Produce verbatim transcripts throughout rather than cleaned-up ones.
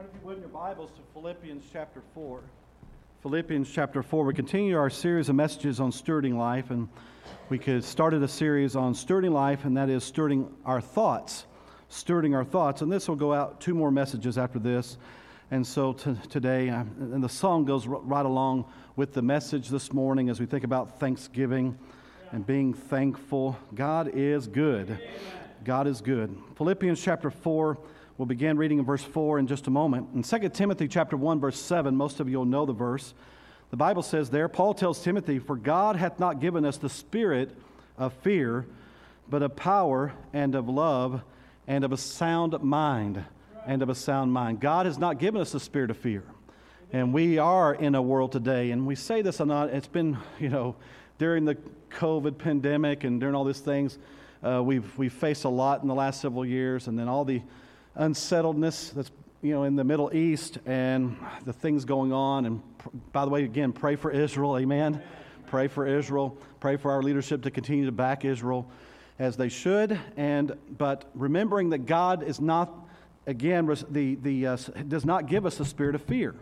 Turn, if you would, in your Bibles to Philippians chapter four. Philippians chapter four. We continue our series of messages on stewarding life, and we could started a series on stewarding life, and that is stewarding our thoughts. Stewarding our thoughts. And this will go out two more messages after this. And so t- today, uh, and the song goes r- right along with the message this morning as we think about Thanksgiving and being thankful. God is good. God is good. Philippians chapter four. We'll begin reading in verse four in just a moment. In Second Timothy chapter one, verse seven, most of you will know the verse. The Bible says there, Paul tells Timothy, "For God hath not given us the spirit of fear, but of power and of love and of a sound mind." And of a sound mind. God has not given us the spirit of fear. And we are in a world today, and we say this a lot, it's been, you know, during the COVID pandemic and during all these things, uh, we've we've faced a lot in the last several years, and then all the unsettledness that's, you know, in the Middle East and the things going on. And pr- by the way, again, pray for Israel, amen? Pray for Israel. Pray for our leadership to continue to back Israel as they should. And but remembering that God is not, again, the the uh, does not give us the spirit of fear.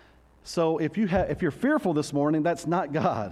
So if you have if you're fearful this morning, that's not God.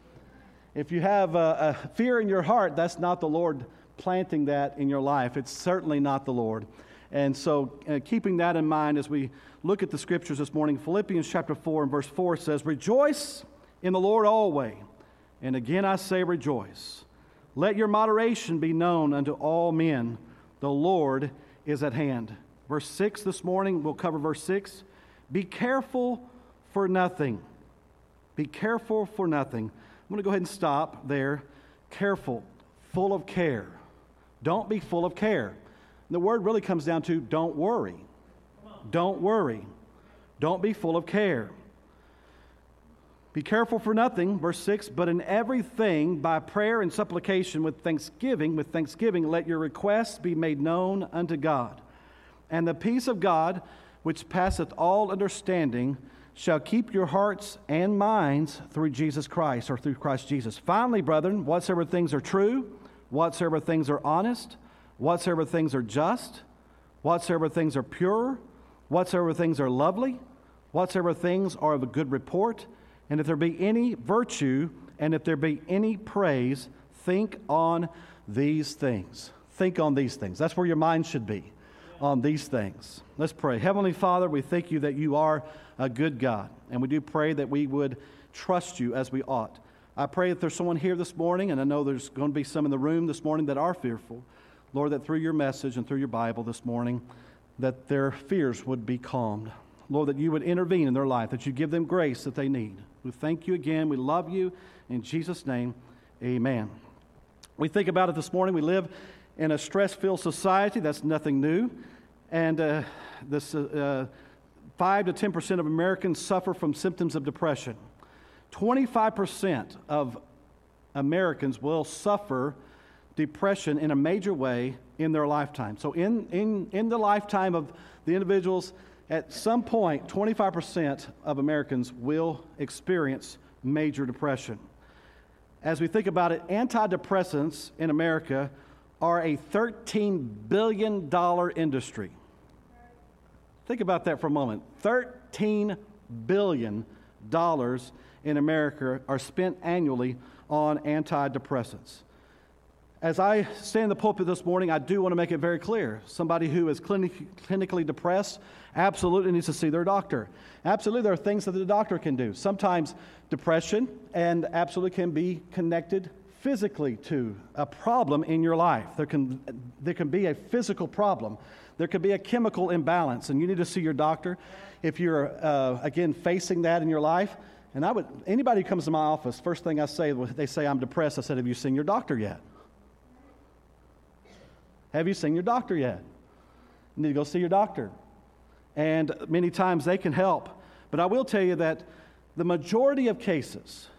If you have a, a fear in your heart, that's not the Lord planting that in your life. It's certainly not the Lord. And so uh, keeping that in mind as we look at the scriptures this morning, Philippians chapter four and verse four says, "Rejoice in the Lord always, and again I say rejoice. Let your moderation be known unto all men. The Lord is at hand." Verse six this morning, we'll cover verse six. "Be careful for nothing." Be careful for nothing. I'm going to go ahead and stop there. Careful, full of care. Don't be full of care. The word really comes down to don't worry. Don't worry. Don't be full of care. Be careful for nothing, verse six, "but in everything by prayer and supplication with thanksgiving, with thanksgiving, let your requests be made known unto God. And the peace of God, which passeth all understanding, shall keep your hearts and minds through Jesus Christ," or through Christ Jesus. "Finally, brethren, whatsoever things are true, whatsoever things are honest, whatsoever things are just, whatsoever things are pure, whatsoever things are lovely, whatsoever things are of a good report, and if there be any virtue, and if there be any praise, think on these things." Think on these things. That's where your mind should be, on these things. Let's pray. Heavenly Father, we thank you that you are a good God, and we do pray that we would trust you as we ought. I pray that there's someone here this morning, and I know there's going to be some in the room this morning that are fearful. Lord, that through your message and through your Bible this morning, that their fears would be calmed. Lord, that you would intervene in their life, that you give them grace that they need. We thank you again. We love you. In Jesus' name, amen. We think about it this morning. We live in a stress-filled society. That's nothing new. And uh, this uh, five to ten percent of Americans suffer from symptoms of depression. twenty-five percent of Americans will suffer depression in a major way in their lifetime. So in, in, in the lifetime of the individuals, at some point, twenty-five percent of Americans will experience major depression. As we think about it, antidepressants in America are a thirteen billion dollars industry. Think about that for a moment. thirteen billion dollars in America are spent annually on antidepressants. As I stand in the pulpit this morning, I do want to make it very clear. Somebody who is clinic- clinically depressed absolutely needs to see their doctor. Absolutely, there are things that the doctor can do. Sometimes depression and absolutely can be connected physically to a problem in your life. There can there can be a physical problem. There could be a chemical imbalance, and you need to see your doctor if you're, uh, again, facing that in your life. And I would anybody who comes to my office, first thing I say, they say, "I'm depressed." I said, "Have you seen your doctor yet? Have you seen your doctor yet?" You need to go see your doctor. And many times they can help. But I will tell you that the majority of cases,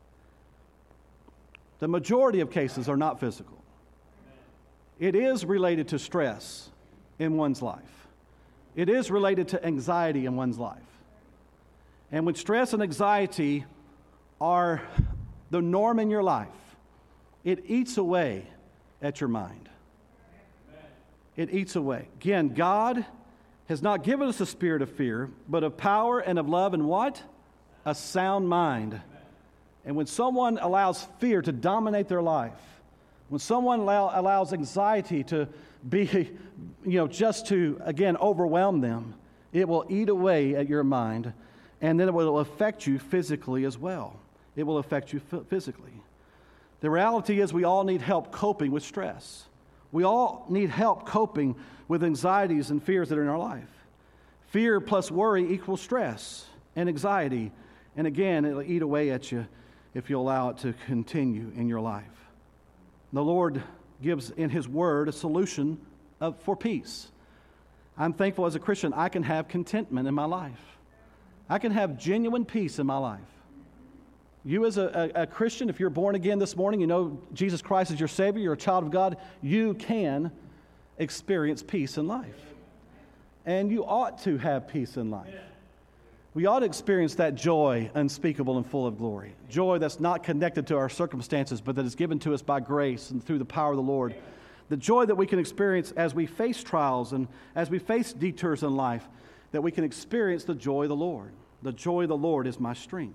the majority of cases are not physical. It is related to stress in one's life. It is related to anxiety in one's life. And when stress and anxiety are the norm in your life, it eats away at your mind. It eats away. Again, God has not given us a spirit of fear, but of power and of love and what? A sound mind. And when someone allows fear to dominate their life, when someone allow, allows anxiety to be, you know, just to, again, overwhelm them, it will eat away at your mind, and then it will affect you physically as well. It will affect you f- physically. The reality is we all need help coping with stress. We all need help coping with anxieties and fears that are in our life. Fear plus worry equals stress and anxiety. And again, it'll eat away at you if you allow it to continue in your life. The Lord gives in His Word a solution of, for peace. I'm thankful as a Christian I can have contentment in my life. I can have genuine peace in my life. You as a, a, a Christian, if you're born again this morning, you know Jesus Christ is your Savior, you're a child of God, you can experience peace in life. And you ought to have peace in life. We ought to experience that joy unspeakable and full of glory. Joy that's not connected to our circumstances, but that is given to us by grace and through the power of the Lord. The joy that we can experience as we face trials and as we face detours in life, that we can experience the joy of the Lord. The joy of the Lord is my strength.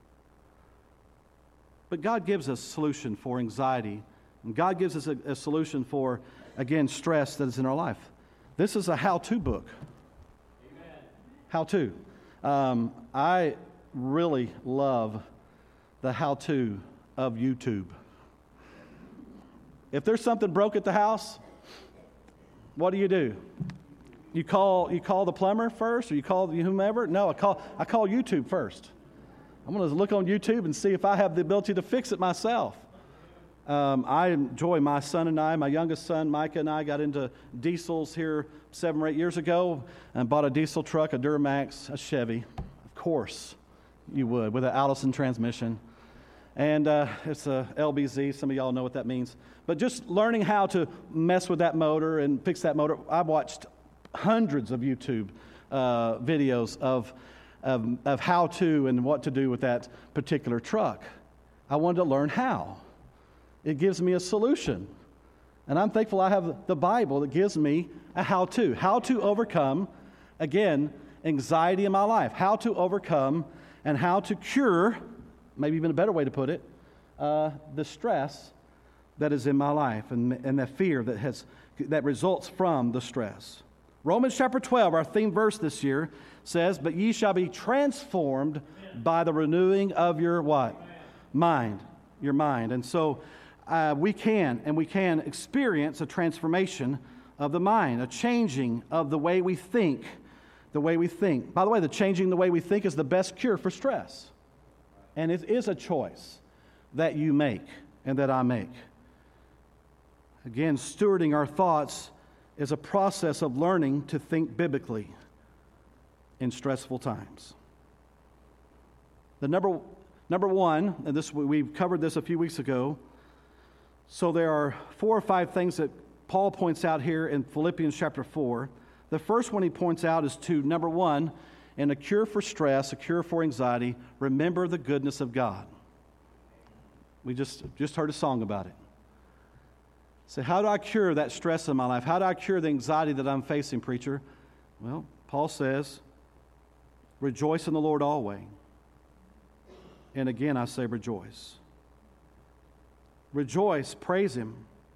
But God gives us a solution for anxiety. And God gives us a, a solution for, again, stress that is in our life. This is a how-to book. Amen. How-to. Um, I really love the how-to of YouTube. If there's something broke at the house, what do you do? You call you call the plumber first, or you call whomever? No, I call I call YouTube first. I'm going to look on YouTube and see if I have the ability to fix it myself. Um, I enjoy my son and I, my youngest son, Micah, and I got into diesels here seven or eight years ago and bought a diesel truck, a Duramax, a Chevy. Of course you would, with an Allison transmission. And uh, it's a L B Z. Some of y'all know what that means. But just learning how to mess with that motor and fix that motor, I've watched hundreds of YouTube uh, videos of, of, of how to and what to do with that particular truck. I wanted to learn how. It gives me a solution. And I'm thankful I have the Bible that gives me a how-to. How to overcome, again, anxiety in my life. How to overcome and how to cure, maybe even a better way to put it, uh, the stress that is in my life and, and the fear that has that results from the stress. Romans chapter twelve, our theme verse this year, says, "But ye shall be transformed by the renewing of your what? Mind. Your mind." And so uh, we can, and we can experience a transformation of the mind, a changing of the way we think, the way we think. By the way, the changing the way we think is the best cure for stress. And it is a choice that you make and that I make. Again, stewarding our thoughts is a process of learning to think biblically in stressful times. The number number one, and this we've covered this a few weeks ago. So there are four or five things that Paul points out here in Philippians chapter four. The first one he points out is to, number one, in a cure for stress, a cure for anxiety, remember the goodness of God. We just, just heard a song about it. So how do I cure that stress in my life? How do I cure the anxiety that I'm facing, preacher? Well, Paul says, rejoice in the Lord always. And again, I say rejoice. Rejoice, praise Him,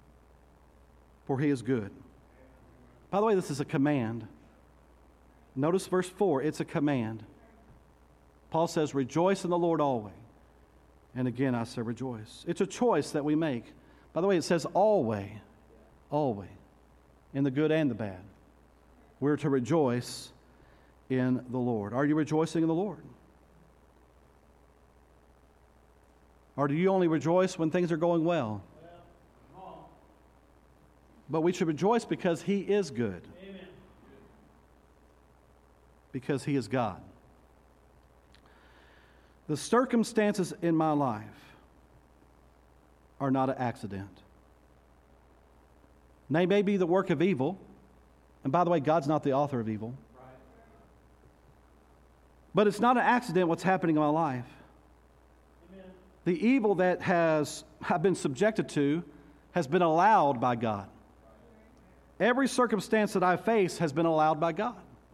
for He is good. By the way, this is a command. Notice verse four, it's a command. Paul says, rejoice in the Lord always. And again, I say rejoice. It's a choice that we make. By the way, it says always, always, in the good and the bad. We're to rejoice in the Lord. Are you rejoicing in the Lord? Or do you only rejoice when things are going well? But we should rejoice because He is good. Amen. Because He is God. The circumstances in my life are not an accident. They may be the work of evil. And by the way, God's not the author of evil. Right. But it's not an accident what's happening in my life. Amen. The evil that has I've been subjected to has been allowed by God. Every circumstance that I face has been allowed by God.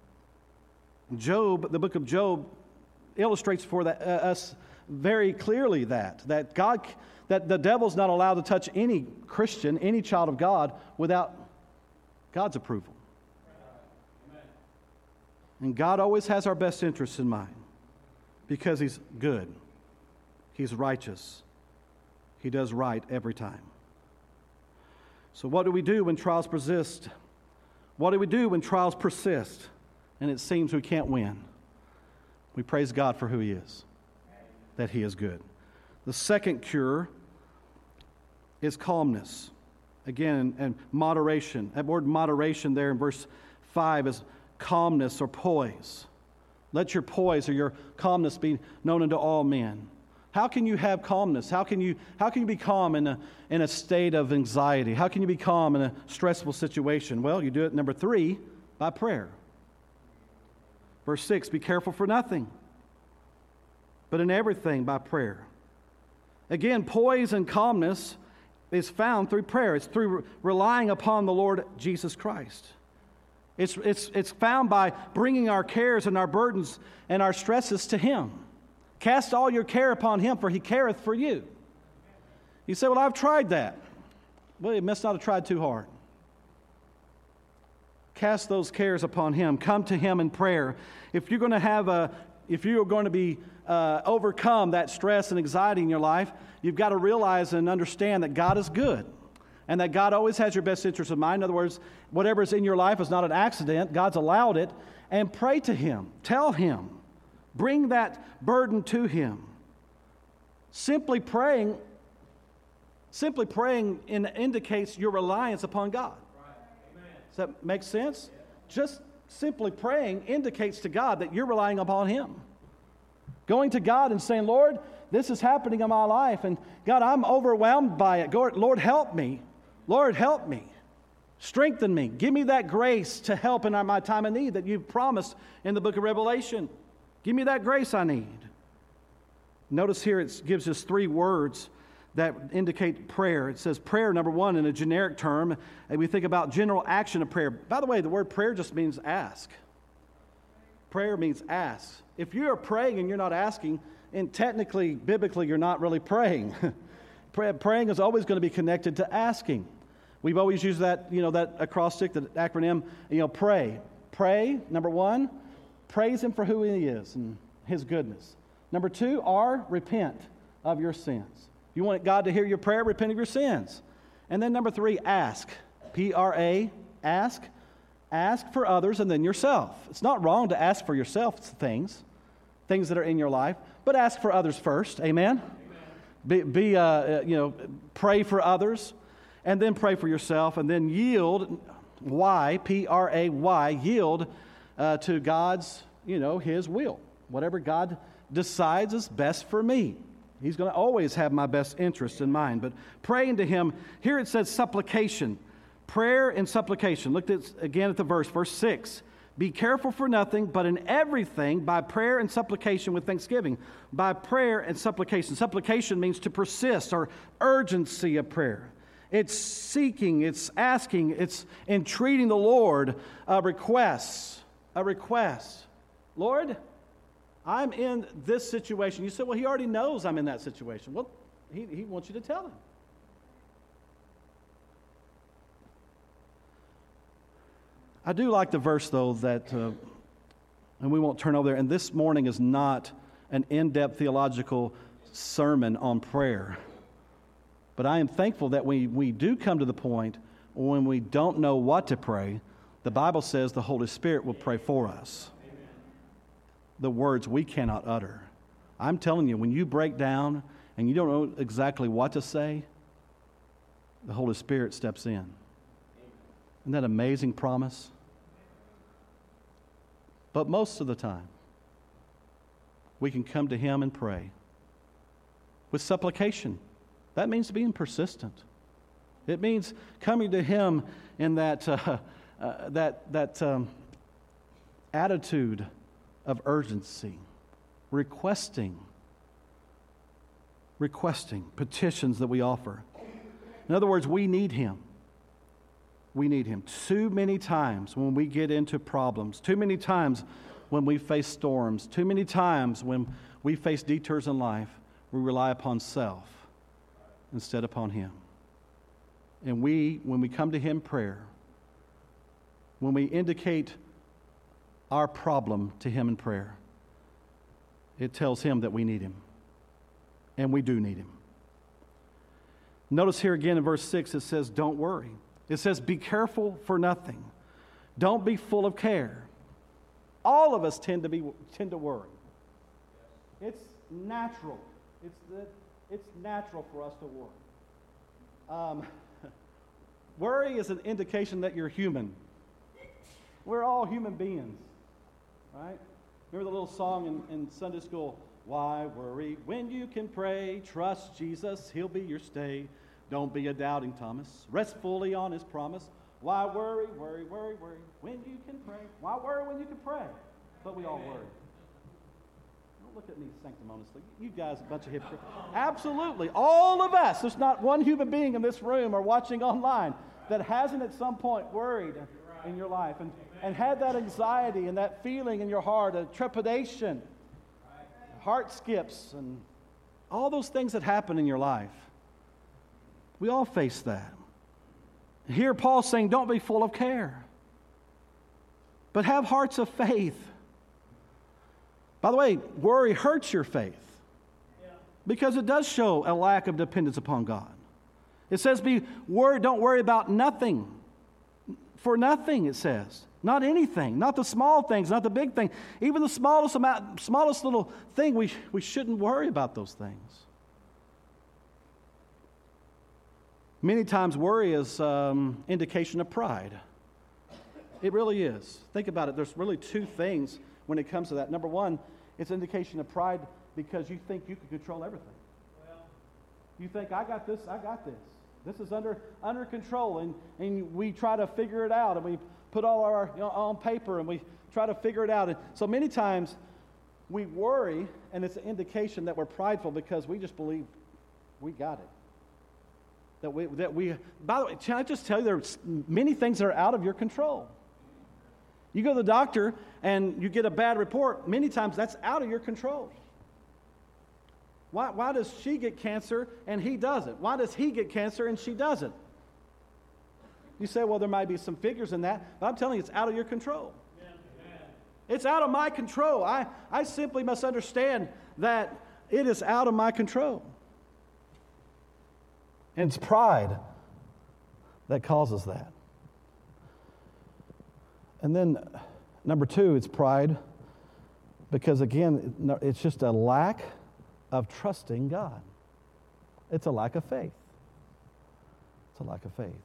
Job, the book of Job, illustrates for that, uh, us very clearly that, that God, that the devil's not allowed to touch any Christian, any child of God, without God's approval. And God always has our best interests in mind because He's good. He's righteous. He does right every time. So what do we do when trials persist? What do we do when trials persist and it seems we can't win? We praise God for who He is, that He is good. The second cure is calmness. Again, and moderation. That word moderation there in verse five is calmness or poise. Let your poise or your calmness be known unto all men. How can you have calmness? How can you how can you be calm in a in a state of anxiety? How can you be calm in a stressful situation? Well, you do it, number three, by prayer. Verse six, be careful for nothing, but in everything by prayer. Again, poise and calmness is found through prayer. It's through re- relying upon the Lord Jesus Christ. It's, it's, it's found by bringing our cares and our burdens and our stresses to Him. Cast all your care upon Him, for He careth for you. You say, well, I've tried that. Well, you must not have tried too hard. Cast those cares upon Him. Come to Him in prayer. If you're going to have a, if you're going to be uh, overcome that stress and anxiety in your life, you've got to realize and understand that God is good. And that God always has your best interest in mind. In other words, whatever's in your life is not an accident. God's allowed it. And pray to Him. Tell Him. Bring that burden to Him. Simply praying, simply praying in, indicates your reliance upon God. Right. Does that make sense? Yeah. Just simply praying indicates to God that you're relying upon Him. Going to God and saying, Lord, this is happening in my life. And God, I'm overwhelmed by it. Lord, help me. Lord, help me. Strengthen me. Give me that grace to help in my time of need that you've promised in the book of Revelation. Give me that grace I need. Notice here it gives us three words that indicate prayer. It says prayer, number one, in a generic term. And we think about general action of prayer. By the way, the word prayer just means ask. Prayer means ask. If you are praying and you're not asking, and technically, biblically, you're not really praying. Praying is always going to be connected to asking. We've always used that, you know, that acrostic, that acronym, you know, pray. Pray, number one, praise Him for who He is and His goodness. Number two, R, repent of your sins. You want God to hear your prayer, repent of your sins. And then number three, ask. P R A, ask. Ask for others and then yourself. It's not wrong to ask for yourself things, things that are in your life, but ask for others first. Amen? Be, be uh, you know, pray for others, and then pray for yourself, and then yield, Y, P R A Y, yield uh, to God's, you know, His will. Whatever God decides is best for me. He's going to always have my best interest in mind. But praying to Him, here it says supplication. Prayer and supplication. Look at, again at the verse, verse six. Be careful for nothing, but in everything, by prayer and supplication with thanksgiving. By prayer and supplication. Supplication means to persist or urgency of prayer. It's seeking, it's asking, it's entreating the Lord a request. A request. Lord, I'm in this situation. You say, well, He already knows I'm in that situation. Well, He, he wants you to tell Him. I do like the verse, though, that, uh, and we won't turn over there, and this morning is not an in-depth theological sermon on prayer. But I am thankful that we, we do come to the point when we don't know what to pray, the Bible says the Holy Spirit will pray for us. Amen. The words we cannot utter. I'm telling you, when you break down and you don't know exactly what to say, the Holy Spirit steps in. Isn't that an amazing promise? But most of the time, we can come to Him and pray with supplication. That means being persistent. It means coming to Him in that uh, uh, that that um, attitude of urgency, requesting, requesting petitions that we offer. In other words, we need Him. We need Him. Too many times when we get into problems, too many times when we face storms. Too many times when we face detours in life, we rely upon self instead upon Him. And we, when we come to Him in prayer, when we indicate our problem to Him in prayer, it tells Him that we need Him. And we do need Him. Notice here again in verse six, it says, don't worry. It says, be careful for nothing. Don't be full of care. All of us tend to be tend to worry. It's natural. It's the, it's natural for us to worry. Um, worry is an indication that you're human. We're all human beings, right? Remember the little song in, in Sunday school, why worry when you can pray? Trust Jesus, He'll be your stay. Don't be a doubting Thomas. Rest fully on His promise. Why worry, worry, worry, worry when you can pray? Why worry when you can pray? But we all worry. Don't look at me sanctimoniously. You guys are a bunch of hypocrites. Absolutely. All of us. There's not one human being in this room or watching online that hasn't at some point worried in your life and, and had that anxiety and that feeling in your heart, a trepidation, heart skips, and all those things that happen in your life. We all face that. Here Paul's saying, don't be full of care, but have hearts of faith. By the way, worry hurts your faith because it does show a lack of dependence upon God. It says, be worried, don't worry about nothing. For nothing, it says. Not anything, not the small things, not the big thing. Even the smallest amount, smallest little thing, we, we shouldn't worry about those things. Many times worry is um, indication of pride. It really is. Think about it. There's really two things when it comes to that. Number one, it's indication of pride because you think you can control everything. Well, you think, I got this, I got this. This is under under control, and, and we try to figure it out, and we put all our, you know, on paper, and we try to figure it out. And so many times we worry, and it's an indication that we're prideful because we just believe we got it. That we, that we, by the way, can I just tell you, there's many things that are out of your control. You go to the doctor and you get a bad report, many times that's out of your control. Why, why does she get cancer and he doesn't? Why does he get cancer and she doesn't? You say, well, there might be some figures in that, but I'm telling you, it's out of your control. It's out of my control. I, I simply must understand that it is out of my control. And it's pride that causes that. And then, number two, it's pride because, again, it's just a lack of trusting God. It's a lack of faith. It's a lack of faith.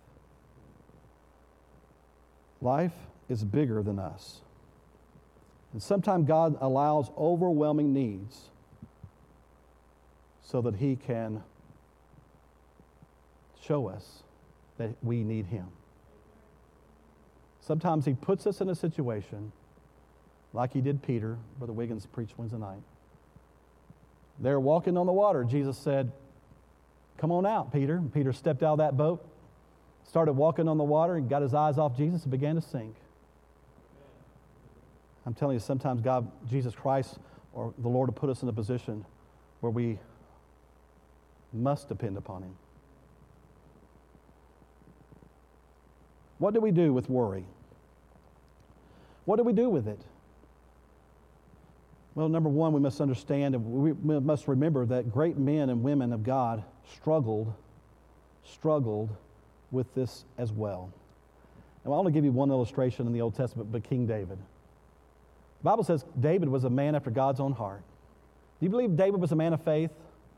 Life is bigger than us. And sometimes God allows overwhelming needs so that He can show us that we need Him. Sometimes He puts us in a situation like He did Peter. Brother Wiggins preached Wednesday night. They're walking on the water. Jesus said, come on out, Peter. And Peter stepped out of that boat, started walking on the water, and got his eyes off Jesus and began to sink. I'm telling you, sometimes God, Jesus Christ, or the Lord will put us in a position where we must depend upon Him. What do we do with worry? What do we do with it? Well, number one, we must understand and we must remember that great men and women of God struggled, struggled with this as well. And I want to give you one illustration in the Old Testament, but King David. The Bible says David was a man after God's own heart. Do you believe David was a man of faith?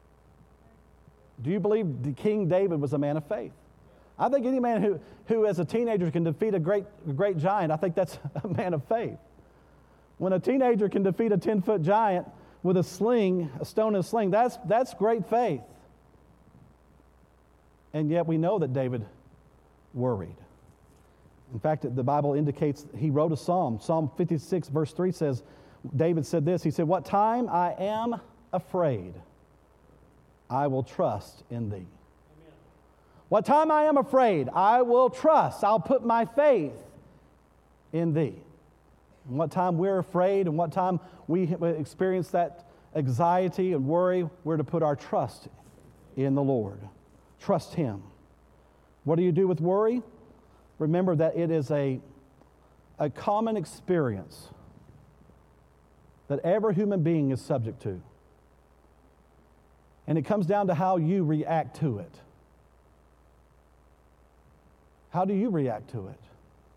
Do you believe the King David was a man of faith? I think any man who, who as a teenager can defeat a great, a great giant, I think that's a man of faith. When a teenager can defeat a ten-foot giant with a sling, a stone and a sling, that's, that's great faith. And yet we know that David worried. In fact, the Bible indicates he wrote a psalm. Psalm fifty-six, verse three says, David said this, he said, what time I am afraid, I will trust in Thee. What time I am afraid, I will trust. I'll put my faith in Thee. And what time we're afraid and what time we experience that anxiety and worry, we're to put our trust in the Lord. Trust Him. What do you do with worry? Remember that it is a, a common experience that every human being is subject to. And it comes down to how you react to it. How do you react to it?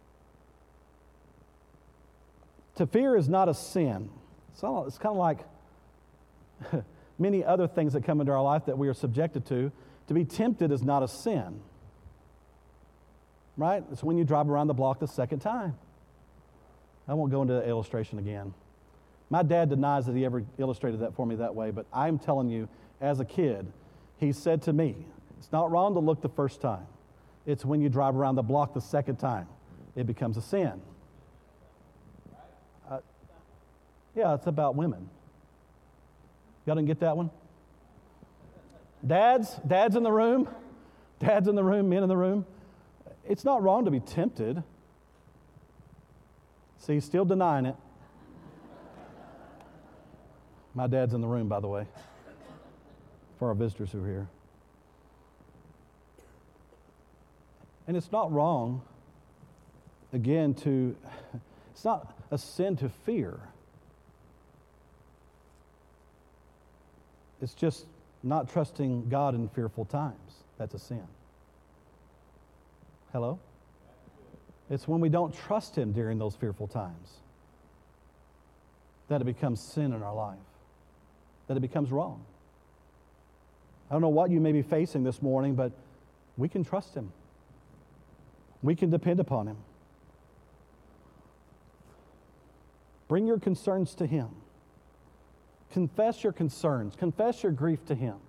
To fear is not a sin. It's, all, it's kind of like many other things that come into our life that we are subjected to. To be tempted is not a sin. Right? It's when you drive around the block the second time. I won't go into the illustration again. My dad denies that he ever illustrated that for me that way, but I'm telling you, as a kid, he said to me, it's not wrong to look the first time. It's when you drive around the block the second time, it becomes a sin. Uh, yeah, it's about women. Y'all didn't get that one? Dads, dads in the room, dads in the room, men in the room. It's not wrong to be tempted. See, he's still denying it. My dad's in the room, by the way, for our visitors who are here. And it's not wrong, again, to, it's not a sin to fear. It's just not trusting God in fearful times. That's a sin. Hello? It's when we don't trust Him during those fearful times that it becomes sin in our life, that it becomes wrong. I don't know what you may be facing this morning, but we can trust Him. We can depend upon Him. Bring your concerns to Him. Confess your concerns. Confess your grief to Him.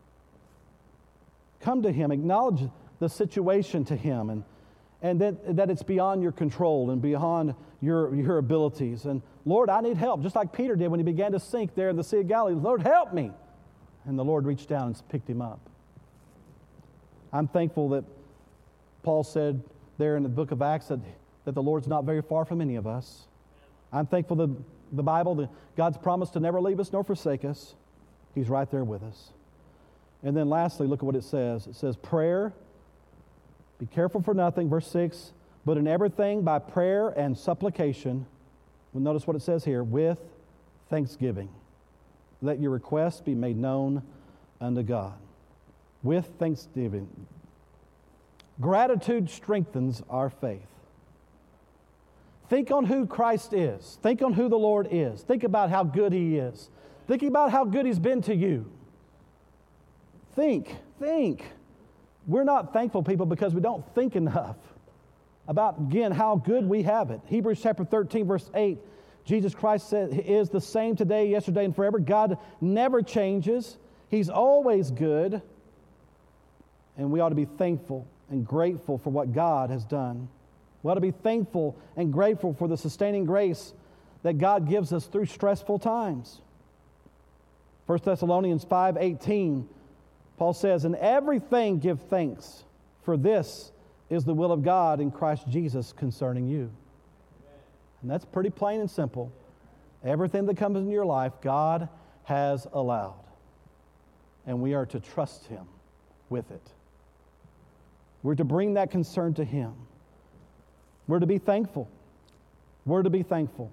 Come to Him. Acknowledge the situation to Him, and, and that, that it's beyond your control and beyond your, your abilities. And Lord, I need help, just like Peter did when he began to sink there in the Sea of Galilee. Lord, help me. And the Lord reached down and picked him up. I'm thankful that Paul said there in the book of Acts that, that the Lord's not very far from any of us. I'm thankful that the Bible, that God's promised to never leave us nor forsake us. He's right there with us. And then lastly, look at what it says. It says, prayer, be careful for nothing, verse six, but in everything by prayer and supplication, well, notice what it says here, with thanksgiving. Let your requests be made known unto God. With thanksgiving. Gratitude strengthens our faith. Think on who Christ is. Think on who the Lord is. Think about how good He is. Think about how good He's been to you. Think, think. We're not thankful people because we don't think enough about, again, how good we have it. Hebrews chapter thirteen, verse eight, Jesus Christ said, He is the same today, yesterday, and forever. God never changes. He's always good. And we ought to be thankful and grateful for what God has done. We ought to be thankful and grateful for the sustaining grace that God gives us through stressful times. First Thessalonians five eighteen, Paul says, in everything give thanks, for this is the will of God in Christ Jesus concerning you. And that's pretty plain and simple. Everything that comes into your life, God has allowed. And we are to trust Him with it. We're to bring that concern to Him. We're to be thankful. We're to be thankful.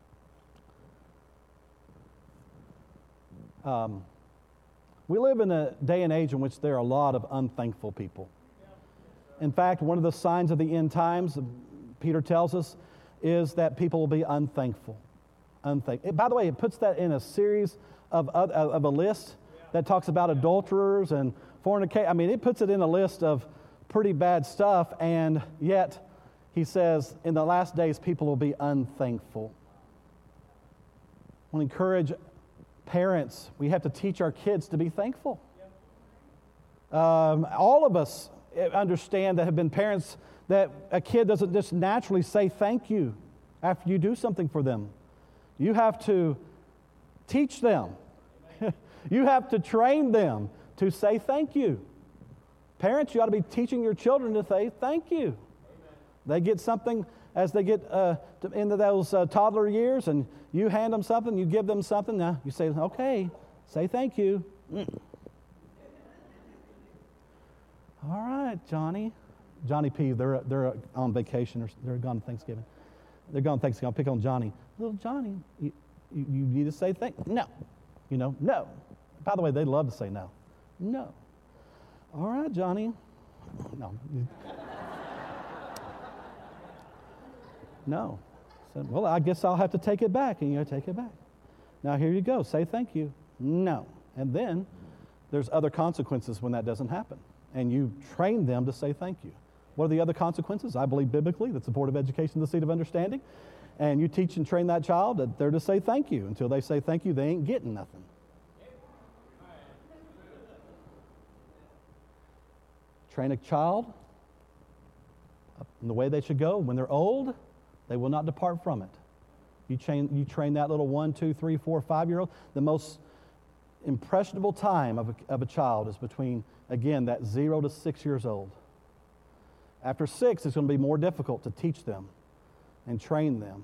Um, we live in a day and age in which there are a lot of unthankful people. In fact, one of the signs of the end times, Peter tells us, is that people will be unthankful. Unthankful. By the way, it puts that in a series of, of, of a list that talks about adulterers and fornicators. I mean, it puts it in a list of pretty bad stuff, and yet he says, in the last days, people will be unthankful. I want to encourage parents, we have to teach our kids to be thankful. Um, all of us understand that have been parents that a kid doesn't just naturally say thank you after you do something for them. You have to teach them. You have to train them to say thank you. Parents, you ought to be teaching your children to say thank you. They get something as they get uh, to, into those uh, toddler years, and you hand them something, you give them something. Now you say, okay, say thank you. Mm. All right, Johnny. Johnny P, they're, they're on vacation, or they're gone Thanksgiving. They're gone Thanksgiving. I'll pick on Johnny. Little Johnny, you, you, you need to say thank No. You know, no. By the way, they love to say no. No. All right, Johnny. No. No. So, well, I guess I'll have to take it back, and you take it back. Now, here you go. Say thank you. No. And then there's other consequences when that doesn't happen. And you train them to say thank you. What are the other consequences? I believe biblically that's the Board of Education, the seat of understanding. And you teach and train that child that they're to say thank you. Until they say thank you, they ain't getting nothing. Train a child in the way they should go. When they're old, they will not depart from it. You train, you train that little one, two, three, four, five-year-old. The most impressionable time of a, of a child is between, again, that zero to six years old. After six, it's going to be more difficult to teach them and train them.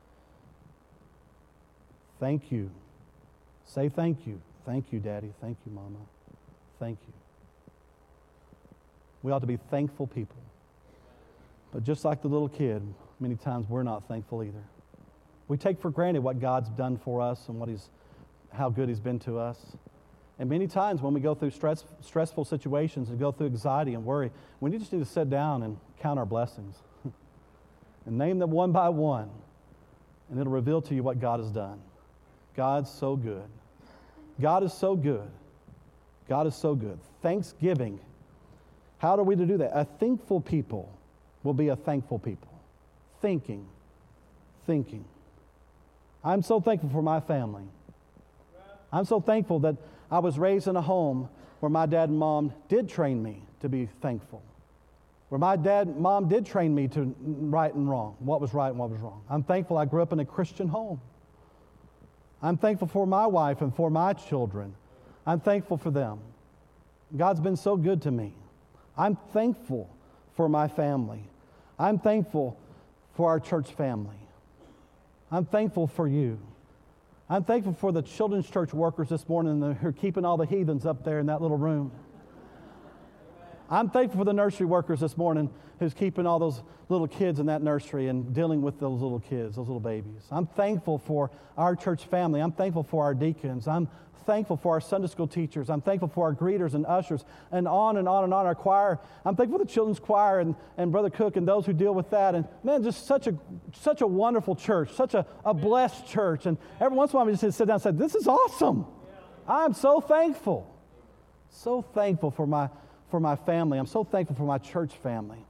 Thank you. Say thank you. Thank you, Daddy. Thank you, Mama. Thank you. We ought to be thankful people. But just like the little kid, many times we're not thankful either. We take for granted what God's done for us and what He's, how good He's been to us. And many times when we go through stress, stressful situations and go through anxiety and worry, we just need to sit down and count our blessings and name them one by one, and it'll reveal to you what God has done. God's so good. God is so good. God is so good. Thanksgiving. How are we to do that? A thankful people will be a thankful people. Thinking. Thinking. I'm so thankful for my family. I'm so thankful that I was raised in a home where my dad and mom did train me to be thankful. Where my dad and mom did train me to right and wrong, what was right and what was wrong. I'm thankful I grew up in a Christian home. I'm thankful for my wife and for my children. I'm thankful for them. God's been so good to me. I'm thankful for my family. I'm thankful for our church family. I'm thankful for you. I'm thankful for the children's church workers this morning who are keeping all the heathens up there in that little room. I'm thankful for the nursery workers this morning who's keeping all those little kids in that nursery and dealing with those little kids, those little babies. I'm thankful for our church family. I'm thankful for our deacons. I'm thankful for our Sunday school teachers. I'm thankful for our greeters and ushers, and on and on and on, our choir. I'm thankful for the children's choir and, and Brother Cook and those who deal with that. And man, just such a such a wonderful church, such a, a blessed church. And every once in a while, we just sit down and say, this is awesome. I'm so thankful. So thankful for my for my family. I'm so thankful for my church family.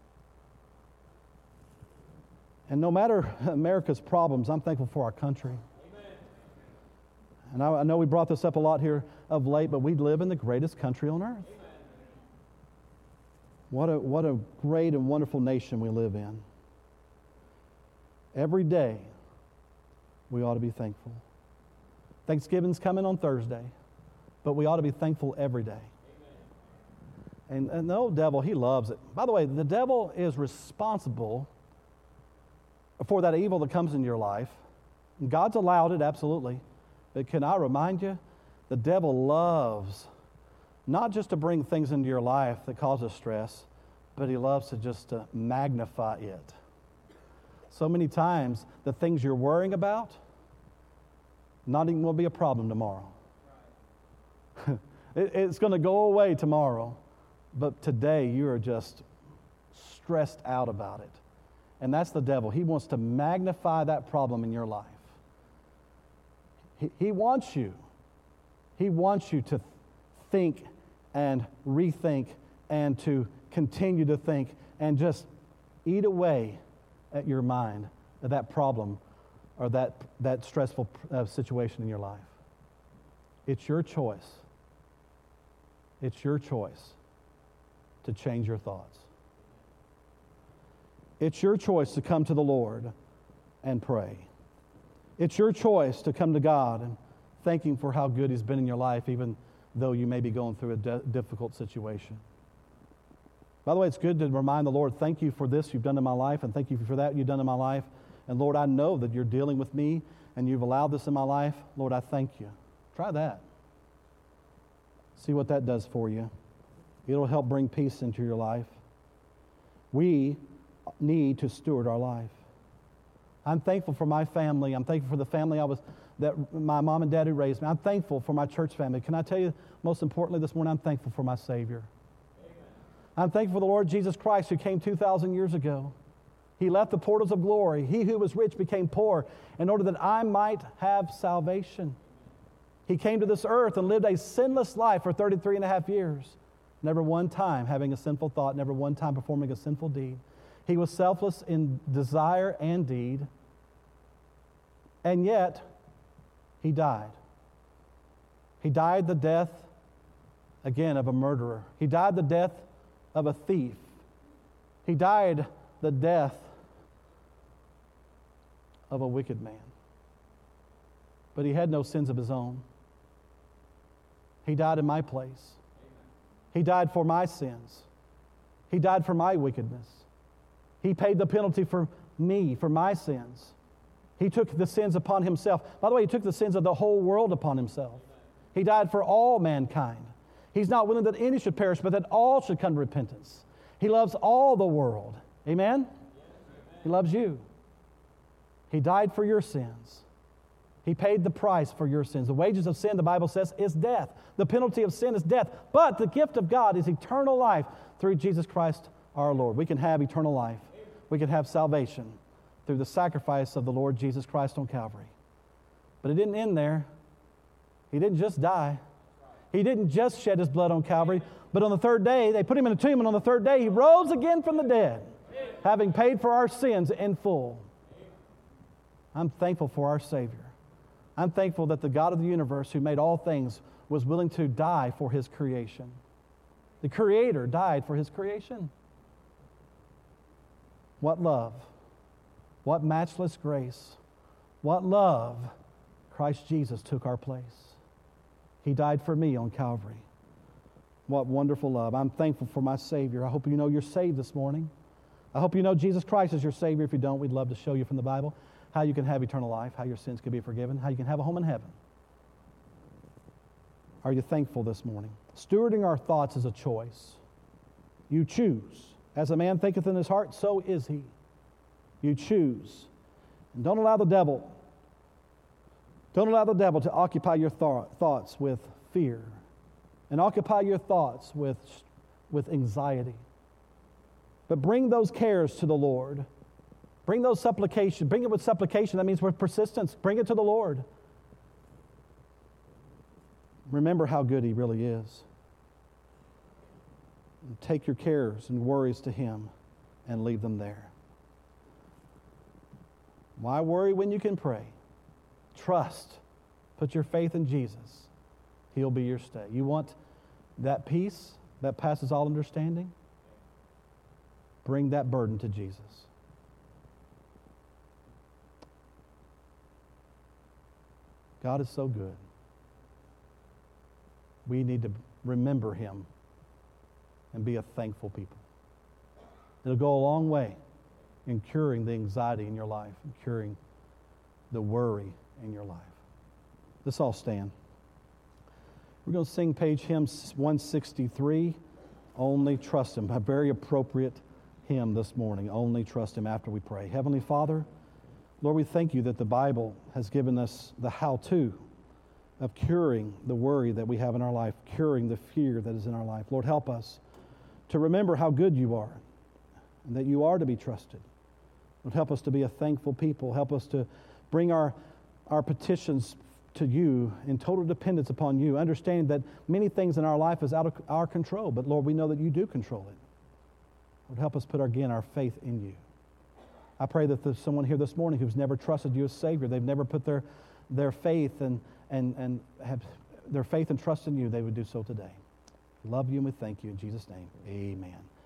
And no matter America's problems, I'm thankful for our country. Amen. And I, I know we brought this up a lot here of late, but we live in the greatest country on earth. Amen. What a, what a great and wonderful nation we live in. Every day, we ought to be thankful. Thanksgiving's coming on Thursday, but we ought to be thankful every day. And, and the old devil, he loves it. By the way, the devil is responsible for that evil that comes in your life. And God's allowed it, absolutely. But can I remind you, the devil loves not just to bring things into your life that causes stress, but he loves to just to magnify it. So many times, the things you're worrying about, not even will be a problem tomorrow. Right. it, it's going to go away tomorrow. But today, you are just stressed out about it. And that's the devil. He wants to magnify that problem in your life. He, he wants you. He wants you to think and rethink and to continue to think and just eat away at your mind at that problem or that, that stressful uh, situation in your life. It's your choice. It's your choice to change your thoughts. It's your choice to come to the Lord and pray. It's your choice to come to God and thank Him for how good He's been in your life, even though you may be going through a de- difficult situation. By the way, it's good to remind the Lord, thank you for this you've done in my life, and thank you for that you've done in my life. And Lord, I know that you're dealing with me, and you've allowed this in my life. Lord, I thank you. Try that. See what that does for you. It'll help bring peace into your life. We need to steward our life. I'm thankful for my family. I'm thankful for the family I was, that my mom and dad who raised me. I'm thankful for my church family. Can I tell you, most importantly this morning, I'm thankful for my Savior. Amen. I'm thankful for the Lord Jesus Christ who came two thousand years ago. He left the portals of glory. He who was rich became poor in order that I might have salvation. He came to this earth and lived a sinless life for thirty-three and a half years. Never one time having a sinful thought, never one time performing a sinful deed. He was selfless in desire and deed, and yet he died. He died the death, again, of a murderer. He died the death of a thief. He died the death of a wicked man. But he had no sins of his own. He died in my place. He died for my sins. He died for my wickedness. He paid the penalty for me, for my sins. He took the sins upon himself. By the way, he took the sins of the whole world upon himself. He died for all mankind. He's not willing that any should perish, but that all should come to repentance. He loves all the world. Amen? He loves you. He died for your sins. He paid the price for your sins. The wages of sin, the Bible says, is death. The penalty of sin is death. But the gift of God is eternal life through Jesus Christ our Lord. We can have eternal life. We can have salvation through the sacrifice of the Lord Jesus Christ on Calvary. But it didn't end there. He didn't just die. He didn't just shed his blood on Calvary. But on the third day, they put him in a tomb, and on the third day, he rose again from the dead, having paid for our sins in full. I'm thankful for our Savior. I'm thankful that the God of the universe, who made all things, was willing to die for his creation. The Creator died for his creation. What love. What matchless grace. What love. Christ Jesus took our place. He died for me on Calvary. What wonderful love. I'm thankful for my Savior. I hope you know you're saved this morning. I hope you know Jesus Christ is your Savior. If you don't, we'd love to show you from the Bible how you can have eternal life, how your sins can be forgiven, how you can have a home in heaven. Are you thankful this morning? Stewarding our thoughts is a choice. You choose. As a man thinketh in his heart, so is he. You choose. And don't allow the devil, don't allow the devil to occupy your thought, thoughts with fear and occupy your thoughts with, with anxiety. But bring those cares to the Lord. Bring those supplications. Bring it with supplication. That means with persistence. Bring it to the Lord. Remember how good he really is. And take your cares and worries to him and leave them there. Why worry when you can pray? Trust. Put your faith in Jesus. He'll be your stay. You want that peace that passes all understanding? Bring that burden to Jesus. God is so good. We need to remember him and be a thankful people. It'll go a long way in curing the anxiety in your life and curing the worry in your life. Let's all stand. We're going to sing page hymn one sixty-three, Only Trust Him, a very appropriate hymn this morning. Only trust him after we pray. Heavenly Father, Lord, we thank you that the Bible has given us the how-to of curing the worry that we have in our life, curing the fear that is in our life. Lord, help us to remember how good you are and that you are to be trusted. Lord, help us to be a thankful people. Help us to bring our, our petitions to you in total dependence upon you, understanding that many things in our life is out of our control, but Lord, we know that you do control it. Lord, help us put, again, our faith in you. I pray that there's someone here this morning who's never trusted you as Savior. They've never put their, their faith and, and, and have their faith and trust in you. They would do so today. Love you and we thank you in Jesus' name. Amen.